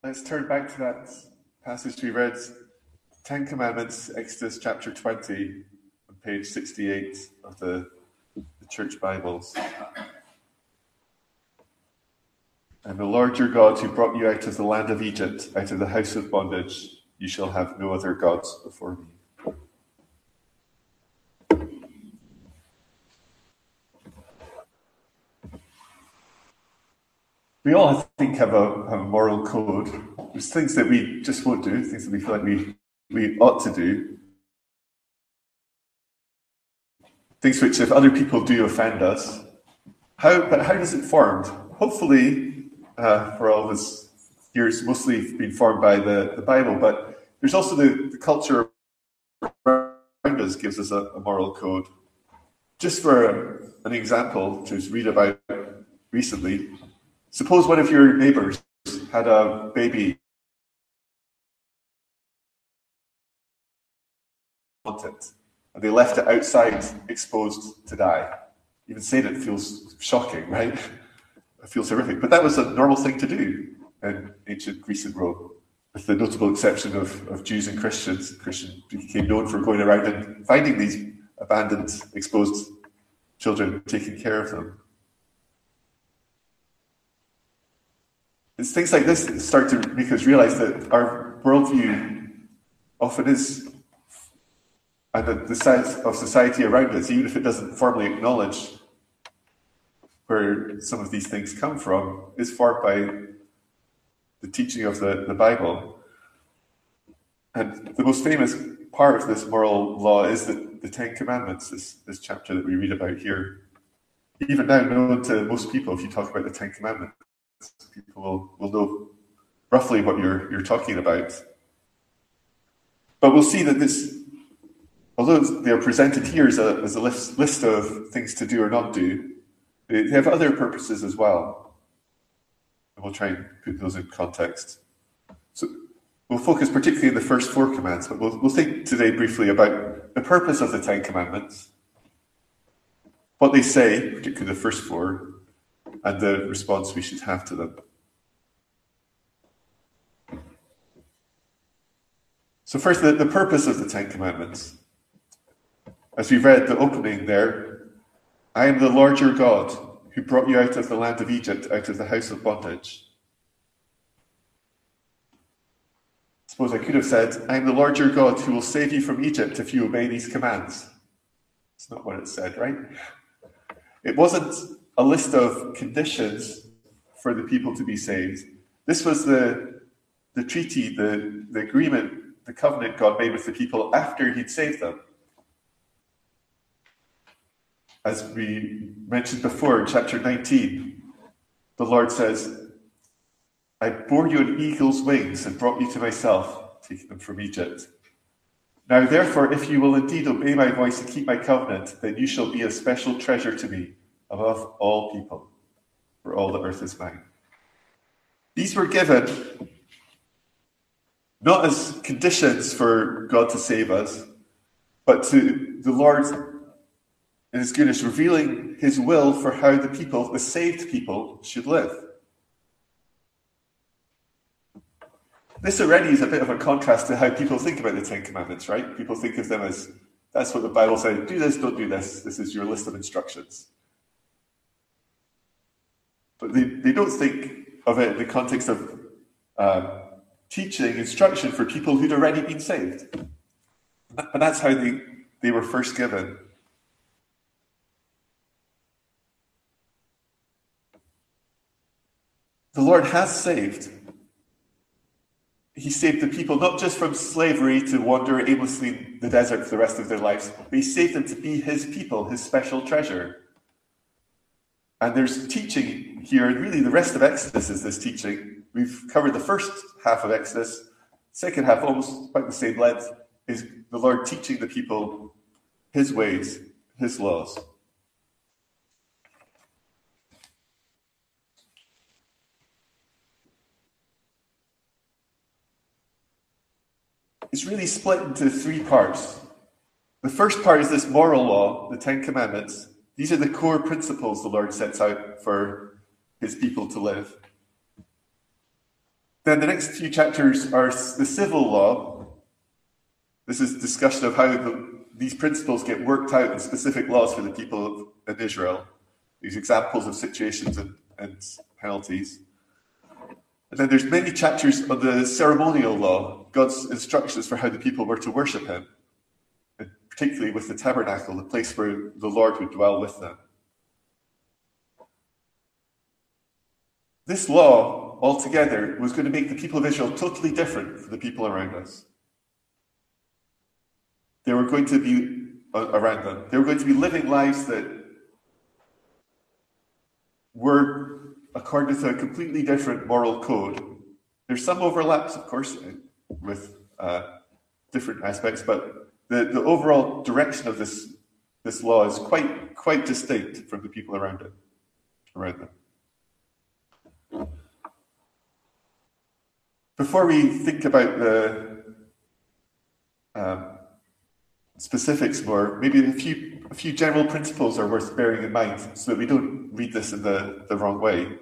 Let's turn back to that passage we read, Ten Commandments, Exodus chapter 20, on page 68 of the Church Bibles. And the Lord your God who brought you out of the land of Egypt, out of the house of bondage, you shall have no other gods before me. We all, I think, have a moral code. There's things that we just won't do, things that we feel like we ought to do. Things which, if other people do, offend us. But how is it formed? Hopefully, for all of us years, mostly been formed by the Bible, but there's also the culture around us gives us a moral code. Just for an example to read about recently, suppose one of your neighbors had a baby and they left it outside exposed to die. Even saying it feels shocking, right? It feels horrific. But that was a normal thing to do in ancient Greece and Rome, with the notable exception of Jews and Christians. Christians became known for going around and finding these abandoned, exposed children, taking care of them. It's things like this that start to make us realize that our worldview often is, and the size of society around us, even if it doesn't formally acknowledge where some of these things come from, is formed by the teaching of the Bible. And the most famous part of this moral law is the Ten Commandments, this chapter that we read about here. Even now known to most people, if you talk about the Ten Commandments, people will know roughly what you're talking about. But we'll see that this, although they are presented here as a list of things to do or not do, they have other purposes as well. And we'll try and put those in context. So we'll focus particularly on the first four commands, but we'll think today briefly about the purpose of the Ten Commandments, what they say, particularly the first four, and the response we should have to them. So first, the purpose of the Ten Commandments. As we read the opening there, I am the Lord your God, who brought you out of the land of Egypt, out of the house of bondage. Suppose I could have said, I am the Lord your God, who will save you from Egypt if you obey these commands. It's not what it said, right? It wasn't a list of conditions for the people to be saved. This was the treaty, the agreement, the covenant God made with the people after he'd saved them. As we mentioned before in chapter 19, the Lord says, I bore you on eagle's wings and brought you to myself, taking them from Egypt. Now therefore, if you will indeed obey my voice and keep my covenant, then you shall be a special treasure to me above all people, for all the earth is mine. These were given not as conditions for God to save us, but to the Lord in his goodness, revealing his will for how the people, the saved people, should live. This already is a bit of a contrast to how people think about the Ten Commandments, right? People think of them as, that's what the Bible says, do this, don't do this. This is your list of instructions. But they don't think of it in the context of teaching, instruction for people who'd already been saved. And that's how they were first given. The Lord has saved. He saved the people not just from slavery to wander aimlessly in the desert for the rest of their lives, but he saved them to be his people, his special treasure. And there's teaching here, and really the rest of Exodus is this teaching. We've covered the first half of Exodus. Second half, almost about the same length, is the Lord teaching the people his ways, his laws. It's really split into three parts. The first part is this moral law, the Ten Commandments. These are the core principles the Lord sets out for his people to live. Then the next few chapters are the civil law. This is discussion of how these principles get worked out in specific laws for the people in Israel. These examples of situations and penalties. And then there's many chapters on the ceremonial law, God's instructions for how the people were to worship him, and particularly with the tabernacle, the place where the Lord would dwell with them. This law, altogether, was going to make the people of Israel totally different from the people around us. They were going to be around them. They were going to be living lives that were according to a completely different moral code. There's some overlaps, of course, with different aspects, but the overall direction of this law is quite distinct from the people around them. Before we think about the specifics more, maybe a few general principles are worth bearing in mind so that we don't read this in the wrong way.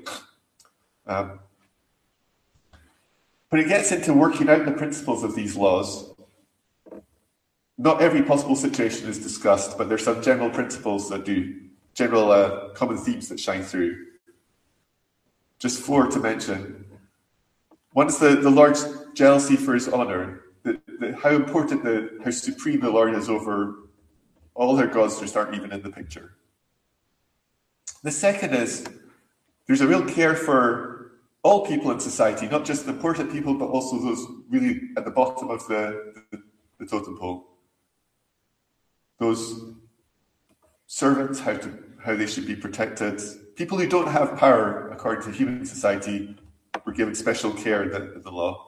When it gets into working out the principles of these laws, not every possible situation is discussed, but there's some general principles that general common themes that shine through. Just 4 to mention. One is the Lord's jealousy for his honor, how important, how supreme the Lord is over all their gods just aren't even in the picture. The second is there's a real care for all people in society, not just the important people, but also those really at the bottom of the totem pole. Those servants, how they should be protected. People who don't have power, according to human society, were given special care in the law.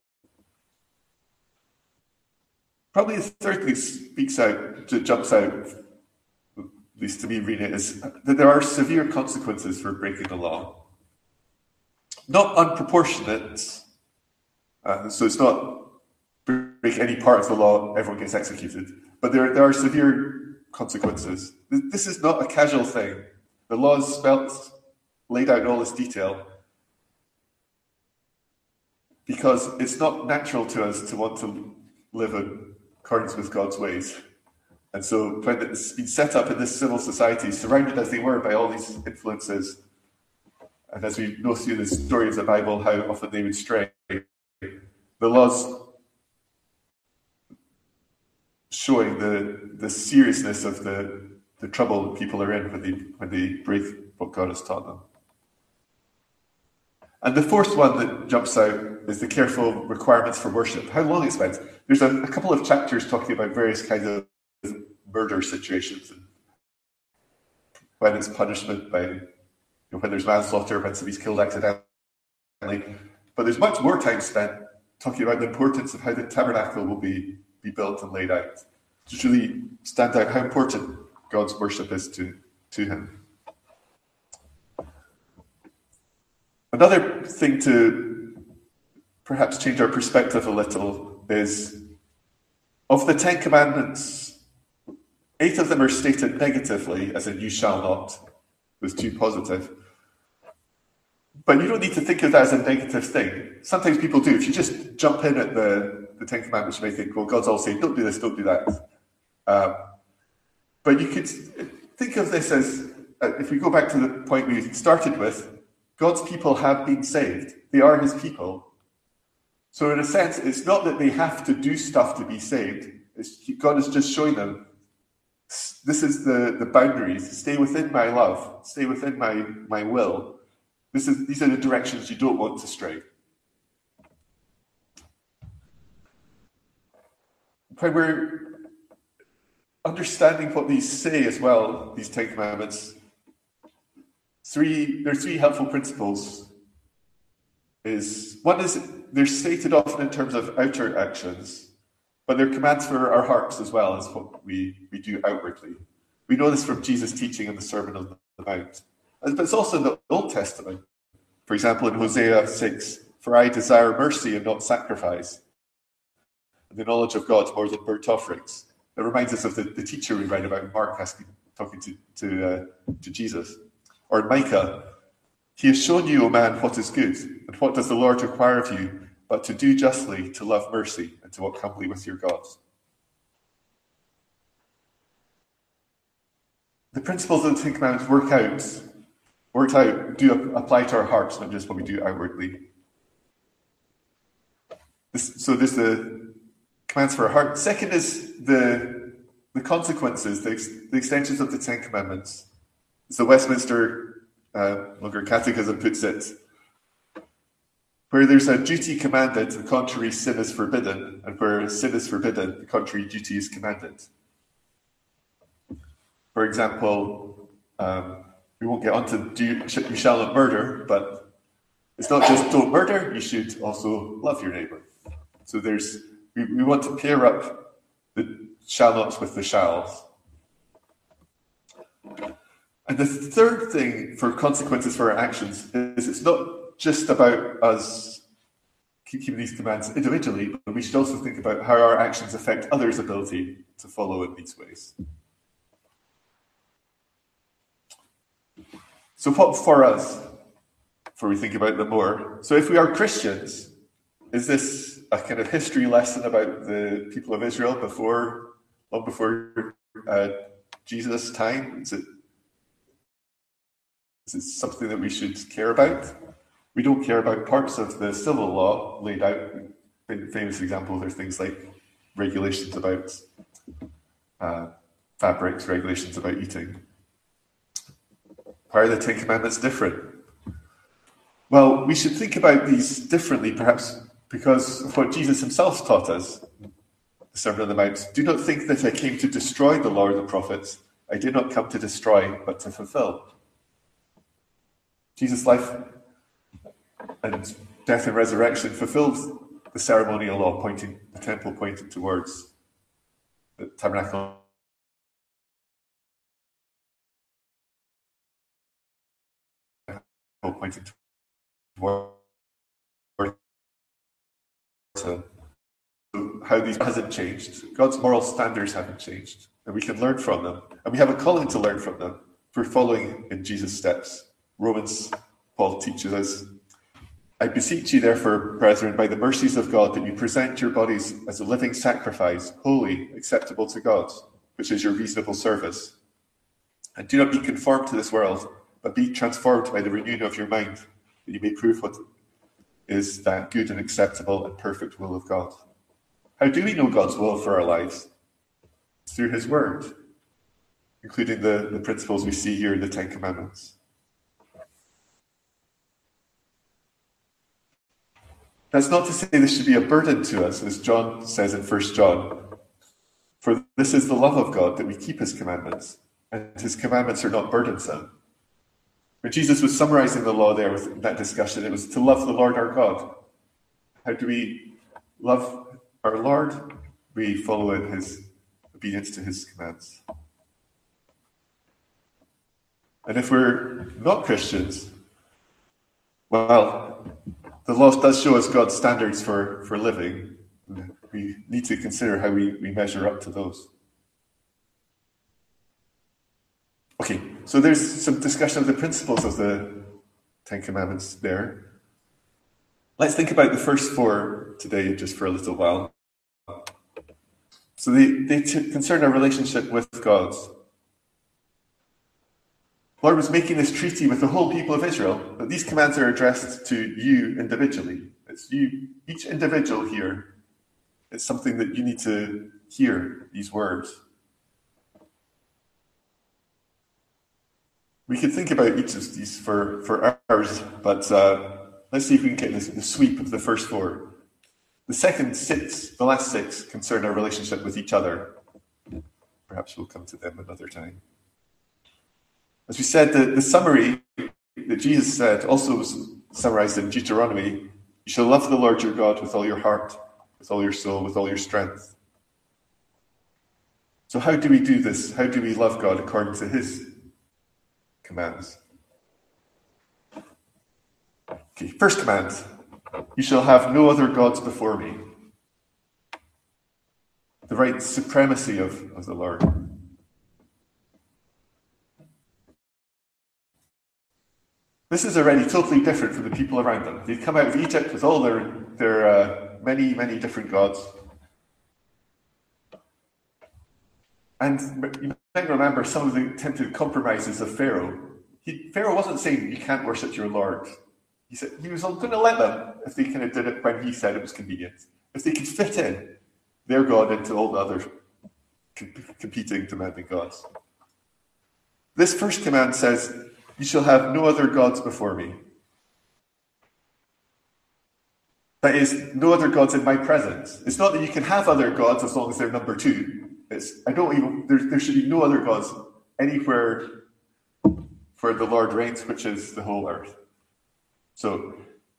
Probably the third thing that jumps out, at least to me reading it, is that there are severe consequences for breaking the law. Not unproportionate, so it's not break any part of the law, everyone gets executed, but there are severe consequences. This is not a casual thing. The law is laid out in all this detail, because it's not natural to us to want to live in accordance with God's ways. And so when it's been set up in this civil society, surrounded as they were by all these influences, and as we know through the story of the Bible, how often they would stray, the laws showing the seriousness of the trouble that people are in when they break what God has taught them. And the fourth one that jumps out is the careful requirements for worship. How long it's spent. There's a couple of chapters talking about various kinds of murder situations, and when it's punishment by, when there's manslaughter, when somebody's killed accidentally. But there's much more time spent talking about the importance of how the tabernacle will be built and laid out. Just really stand out how important God's worship is to him. Another thing to perhaps change our perspective a little is, of the 10 Commandments, 8 of them are stated negatively, as in you shall not, was too positive. But you don't need to think of that as a negative thing. Sometimes people do. If you just jump in at the 10 Commandments, you may think, well, God's all saying, don't do this, don't do that. But you could think of this as, if we go back to the point we started with, God's people have been saved. They are his people. So in a sense, it's not that they have to do stuff to be saved. God is just showing them, this is the boundaries. Stay within my love. Stay within my will. These are the directions you don't want to stray. When we're understanding what these say as well, these 10 Commandments, there are 3 helpful principles. One is they're stated often in terms of outer actions, but they're commands for our hearts as well as what we do outwardly. We know this from Jesus' teaching in the Sermon on the Mount. But it's also in the Old Testament. For example, in Hosea 6, for I desire mercy and not sacrifice, and the knowledge of God more than burnt offerings. That reminds us of the teacher we read about, Mark talking to Jesus. Or in Micah, He has shown you, O man, what is good, and what does the Lord require of you, but to do justly, to love mercy, and to walk humbly with your God. The principles of the Ten Commandments do apply to our hearts, not just what we do outwardly. So there's the commands for our heart. Second is the consequences, the extensions of the Ten Commandments. As the Westminster Longer Catechism puts it, where there's a duty commanded, the contrary sin is forbidden, and where sin is forbidden, the contrary duty is commanded. For example, we won't get onto you shall not murder, but it's not just don't murder, you should also love your neighbour. So we want to pair up the shall nots with the shalls. And the third thing for consequences for our actions is it's not just about us keeping these commands individually, but we should also think about how our actions affect others' ability to follow in these ways. So what for us, before we think about them more? So if we are Christians, is this a kind of history lesson about the people of Israel long before Jesus' time? Is it something that we should care about? We don't care about parts of the civil law laid out. In famous example, there's things like regulations about fabrics, regulations about eating. Why are the Ten Commandments different? Well, we should think about these differently, perhaps because of what Jesus himself taught us. The Sermon on the Mount. Do not think that I came to destroy the law or the prophets. I did not come to destroy, but to fulfill. Jesus' life and death and resurrection fulfilled the ceremonial law, the temple pointed towards the tabernacle. Pointing towards how these hasn't changed. God's moral standards haven't changed, and we can learn from them. And we have a calling to learn from them if we're following in Jesus' steps. Romans, Paul teaches us, I beseech you, therefore, brethren, by the mercies of God, that you present your bodies as a living sacrifice, holy, acceptable to God, which is your reasonable service. And do not be conformed to this world, but be transformed by the renewing of your mind, that you may prove what is that good and acceptable and perfect will of God. How do we know God's will for our lives? It's through his word, including the principles we see here in the Ten Commandments. That's not to say this should be a burden to us, as John says in 1 John. For this is the love of God, that we keep his commandments, and his commandments are not burdensome. When Jesus was summarizing the law there with that discussion, it was to love the Lord our God. How do we love our Lord? We follow in his obedience to his commands. And if we're not Christians, well, the law does show us God's standards for living. We need to consider how we measure up to those. Okay, so there's some discussion of the principles of the Ten Commandments there. Let's think about the first four today just for a little while. So they concern our relationship with God. The Lord was making this treaty with the whole people of Israel, but these commands are addressed to you individually. It's you, each individual here. It's something that you need to hear, these words. We could think about each of these for hours, but let's see if we can get the sweep of the first four. The last six, concern our relationship with each other. Perhaps we'll come to them another time. As we said, the summary that Jesus said also was summarized in Deuteronomy. You shall love the Lord your God with all your heart, with all your soul, with all your strength. So how do we do this? How do we love God according to his commands? Okay, first command. You shall have no other gods before me. The right supremacy of the Lord. This is already totally different from the people around them. They'd come out of Egypt with all their many, many different gods. And you might remember some of the attempted compromises of Pharaoh. Pharaoh wasn't saying you can't worship your Lord. He said he was going to let them if they kind of did it when he said it was convenient. If they could fit in their God into all the other competing, demanding gods. This first command says, "You shall have no other gods before me." That is, no other gods in my presence. It's not that you can have other gods as long as they're number two. There should be no other gods anywhere where the Lord reigns, which is the whole earth. So,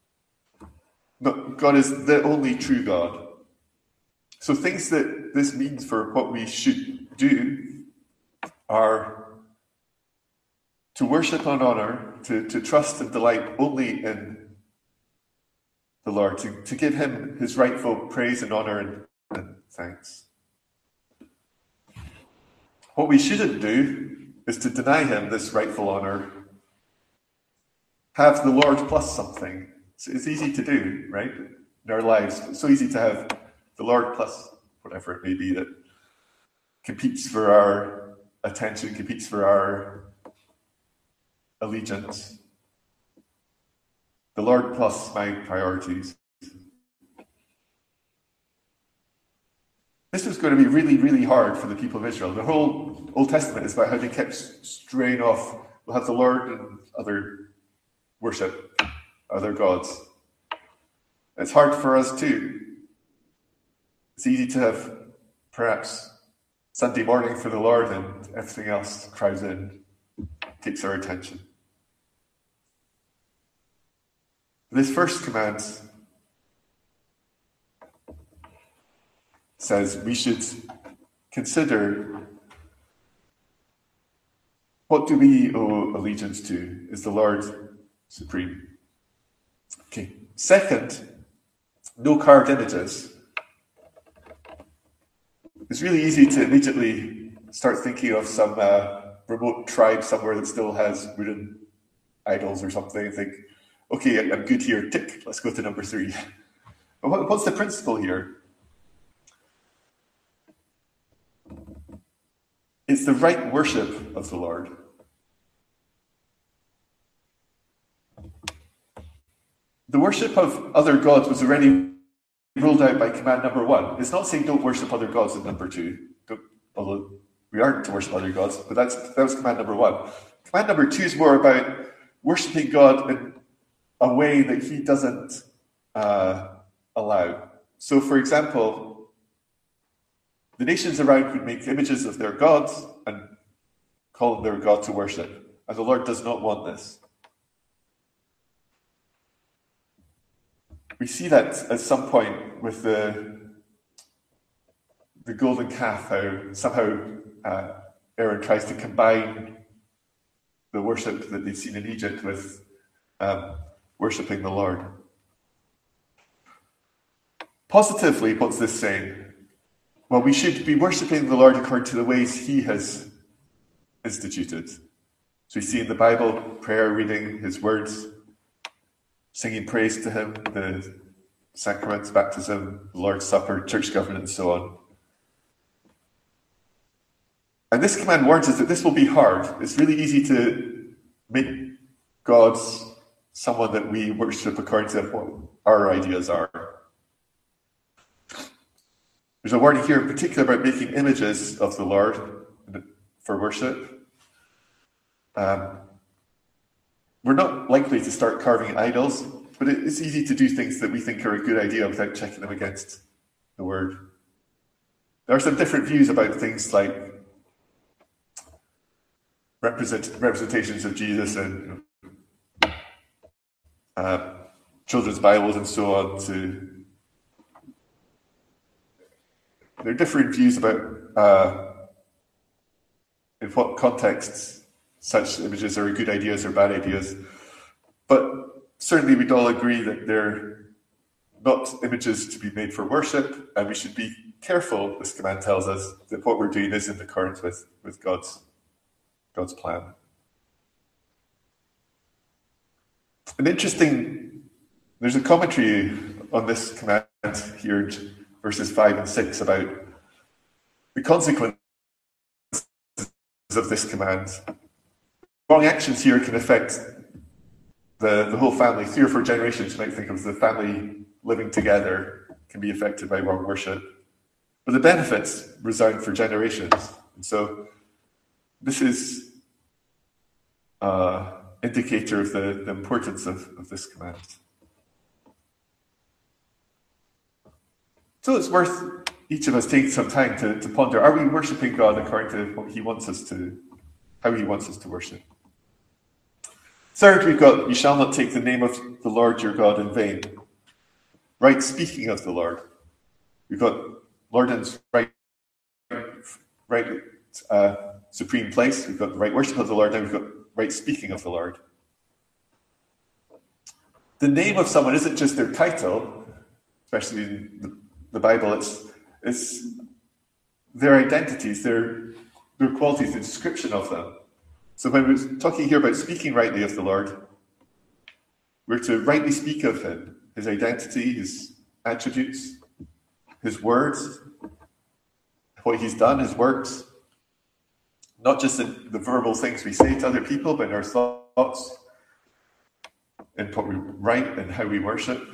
God is the only true God. So things that this means for what we should do are to worship and honor, to trust and delight only in the Lord, to give him his rightful praise and honor and thanks. What we shouldn't do is to deny him this rightful honor, have the Lord plus something. It's easy to do, right? In our lives, it's so easy to have the Lord plus whatever it may be that competes for our attention, competes for our allegiance. The Lord plus my priorities. This was going to be really, really hard for the people of Israel. The whole Old Testament is about how they kept straying off. We'll have the Lord and other worship, other gods. It's hard for us too. It's easy to have perhaps Sunday morning for the Lord and everything else crowds in, takes our attention. This first command says we should consider, what do we owe allegiance to? Is the Lord supreme? Okay. Second, no carved images. It's really easy to immediately start thinking of some remote tribe somewhere that still has wooden idols or something and think, okay, I'm good here, tick, let's go to number 3. But what's the principle here? It's the right worship of the Lord. The worship of other gods was already ruled out by command number 1. It's not saying don't worship other gods in number 2, although we aren't to worship other gods, but that was command number 1. Command number 2 is more about worshiping God in a way that he doesn't allow. So, for example, the nations around would make images of their gods and call them their God to worship. And the Lord does not want this. We see that at some point with the golden calf, how somehow Aaron tries to combine the worship that they've seen in Egypt with worshipping the Lord. Positively, what's this saying? Well, we should be worshipping the Lord according to the ways he has instituted. So we see in the Bible, prayer, reading his words, singing praise to him, the sacraments, baptism, the Lord's Supper, church government, and so on. And this command warns us that this will be hard. It's really easy to make God someone that we worship according to what our ideas are. There's a warning here in particular about making images of the Lord for worship. We're not likely to start carving idols, but it's easy to do things that we think are a good idea without checking them against the Word. There are some different views about things like representations of Jesus and children's Bibles and so on. There are different views about in what contexts such images are good ideas or bad ideas. But certainly we'd all agree that they're not images to be made for worship, and we should be careful, this command tells us, that what we're doing is in accordance with God's plan. There's a commentary on this command here, verses 5 and 6, about the consequences of this command. Wrong actions here can affect the whole family. 3 or 4 generations, you might think of the family living together, can be affected by wrong worship. But the benefits resound for generations. And so this is an indicator of the importance of this command. So it's worth each of us taking some time to ponder, are we worshipping God according to what he wants us to, how he wants us to worship? Third, we've got, you shall not take the name of the Lord your God in vain. Right speaking of the Lord. We've got Lord in right supreme place. We've got the right worship of the Lord, and we've got right speaking of the Lord. The name of someone isn't just their title, especially in the Bible. It's their identities, their qualities, the description of them. So when we're talking here about speaking rightly of the Lord, we're to rightly speak of him, his identity, his attributes, his words, what he's done, his works. Not just in the verbal things we say to other people, but in our thoughts, in what we write and how we worship.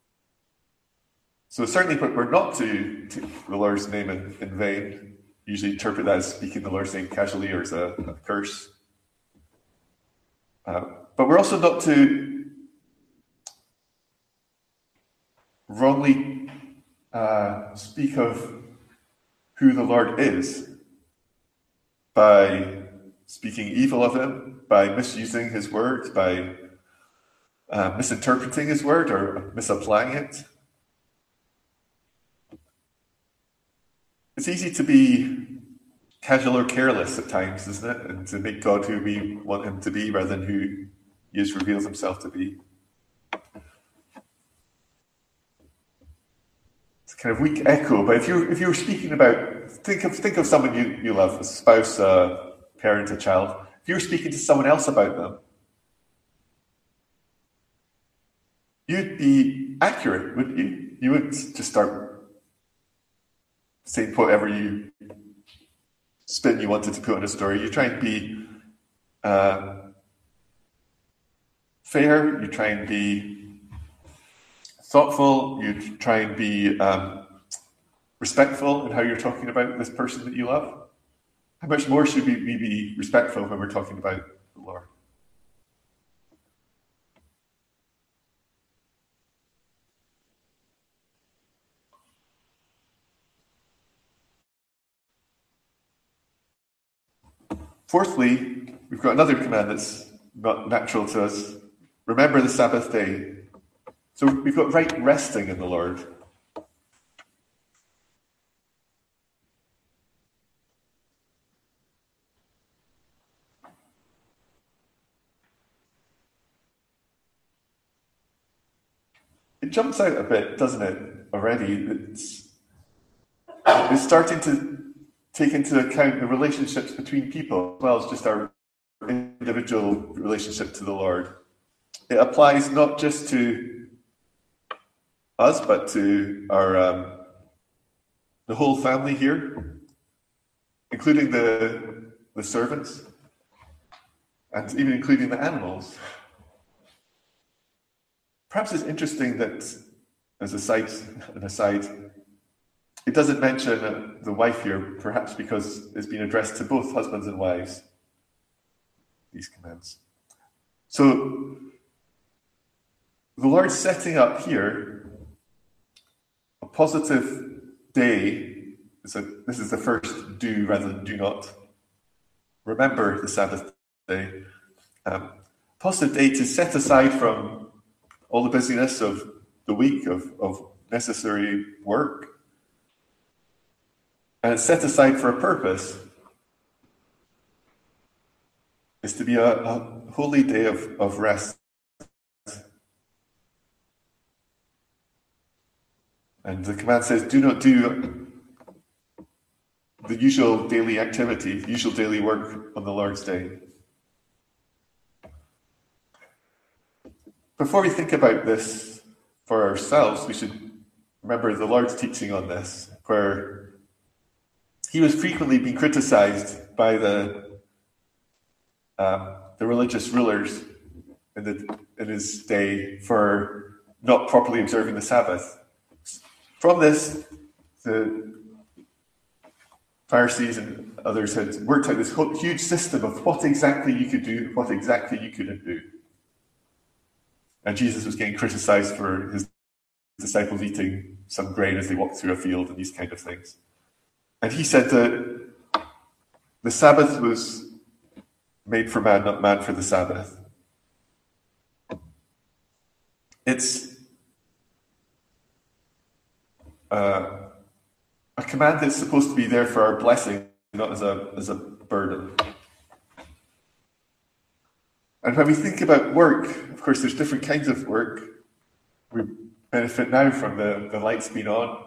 So certainly we're not to take the Lord's name in vain. Usually interpret that as speaking the Lord's name casually or as a curse. But we're also not to wrongly speak of who the Lord is by speaking evil of him, by misusing his word, by misinterpreting his word or misapplying it. It's easy to be casual or careless at times, isn't it? And to make God who we want him to be rather than who he has revealed himself to be. It's a kind of weak echo, but if you were speaking about, think of someone you love, a spouse, a parent, a child. If you were speaking to someone else about them, you'd be accurate, wouldn't you? You wouldn't just start saying whatever spin you wanted to put on a story. You try and be fair, you try and be thoughtful, you try and be respectful in how you're talking about this person that you love. How much more should we be respectful when we're talking about the Lord? Fourthly, we've got another command that's not natural to us. Remember the Sabbath day. So we've got right resting in the Lord. It jumps out a bit, doesn't it, already? It's starting to take into account the relationships between people, as well as just our individual relationship to the Lord. It applies not just to us, but to our the whole family here, including the servants, and even including the animals. Perhaps it's interesting that, as an aside, it doesn't mention the wife here, perhaps because it's been addressed to both husbands and wives, these commands. So, the Lord's setting up here a positive day. This is the first do rather than do not. Remember the Sabbath day. Positive day to set aside from all the busyness of the week, of necessary work. And it's set aside for a purpose. It's to be a holy day of rest. And the command says, do not do the usual daily activity, usual daily work on the Lord's day. before we think about this for ourselves, we should remember the Lord's teaching on this, where he was frequently being criticized by the religious rulers in his day for not properly observing the Sabbath. From this, the Pharisees and others had worked out this huge system of what exactly you could do, what exactly you couldn't do. And Jesus was getting criticized for his disciples eating some grain as they walked through a field and these kind of things. And he said that the Sabbath was made for man, not man for the Sabbath. It's a command that's supposed to be there for our blessing, not as a burden. And when we think about work, of course, there's different kinds of work. We benefit now from the lights being on,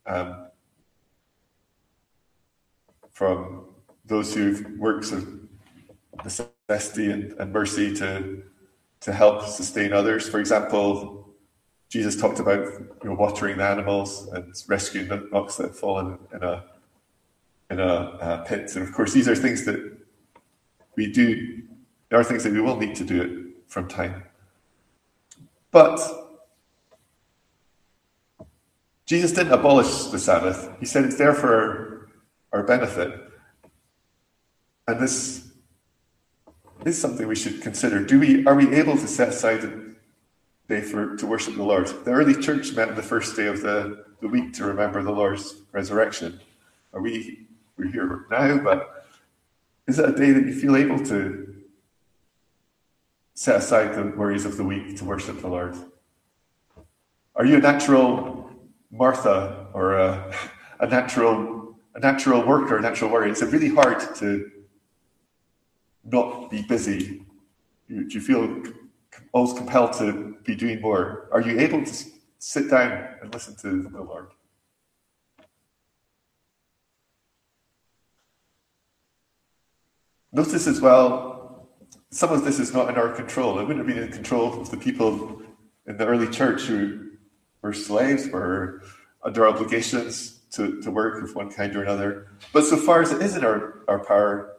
from those who've worked of necessity and mercy to help sustain others. For example, Jesus talked about watering the animals and rescuing the ox that had fallen in a pit. And of course, these are things that we do. There are things that we will need to do it from time. But Jesus didn't abolish the Sabbath. He said it's there for our benefit. And this is something we should consider. Are we able to set aside a day to worship the Lord? The early church met on the first day of the week to remember the Lord's resurrection. We're here now, but is it a day that you feel able to set aside the worries of the week to worship the Lord? Are you a natural Martha or a natural worker, a natural worrier? Is it really hard to not be busy? Do you feel always compelled to be doing more? Are you able to sit down and listen to the Lord? Notice as well, some of this is not in our control. It wouldn't have been in control of the people in the early church who were slaves, were under obligations to work of one kind or another. But so far as it is in our power,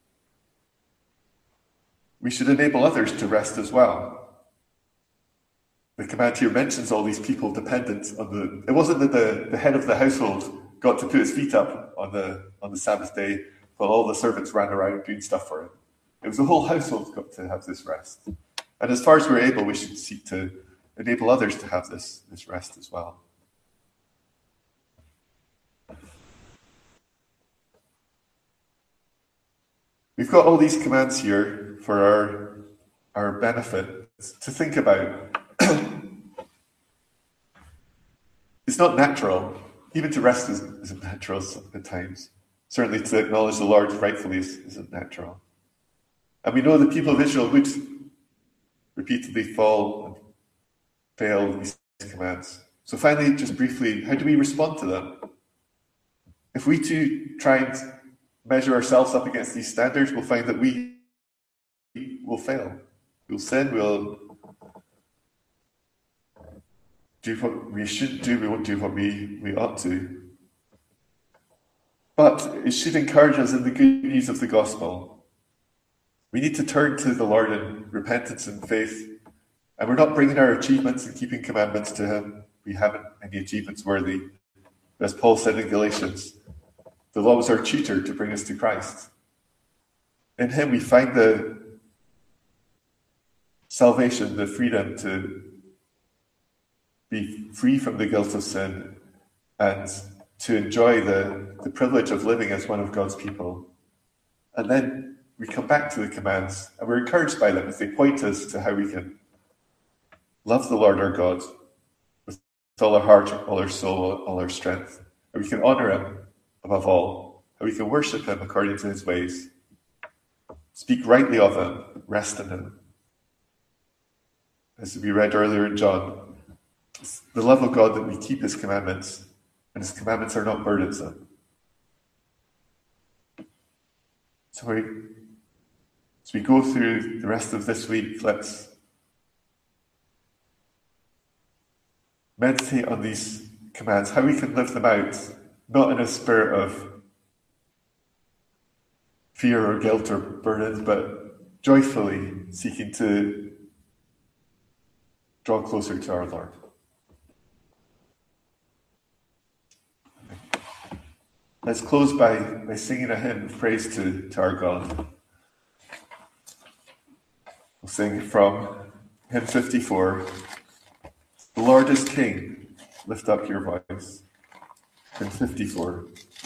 we should enable others to rest as well. The command here mentions all these people dependent on it wasn't that the head of the household got to put his feet up on the Sabbath day while all the servants ran around doing stuff for him. It was the whole household got to have this rest. And as far as we're able, we should seek to enable others to have this rest as well. We've got all these commands here for our benefit to think about. It's not natural. Even to rest isn't natural at times. Certainly to acknowledge the Lord rightfully isn't natural. And we know the people of Israel would repeatedly fall and fail these commands. So finally, just briefly, how do we respond to them? If we too try and measure ourselves up against these standards, we'll find that we will fail. We'll sin, we'll do what we should do, we won't do what we ought to. But it should encourage us in the good news of the gospel. We need to turn to the Lord in repentance and faith. And we're not bringing our achievements and keeping commandments to him. We haven't any achievements worthy. As Paul said in Galatians, the law was our tutor to bring us to Christ. In him we find the salvation, the freedom to be free from the guilt of sin and to enjoy the privilege of living as one of God's people. And then we come back to the commands and we're encouraged by them as they point us to how we can love the Lord our God with all our heart, all our soul, all our strength. How we can honor him above all. How we can worship him according to his ways. Speak rightly of him. Rest in him. As we read earlier in John, it's the love of God that we keep his commandments, and his commandments are not burdensome. So as we go through the rest of this week, let's meditate on these commands, how we can live them out, not in a spirit of fear or guilt or burden, but joyfully seeking to draw closer to our Lord. Let's close by singing a hymn of praise to our God. We'll sing from hymn 54, "The Lord is King, lift up your voice." Hymn 54.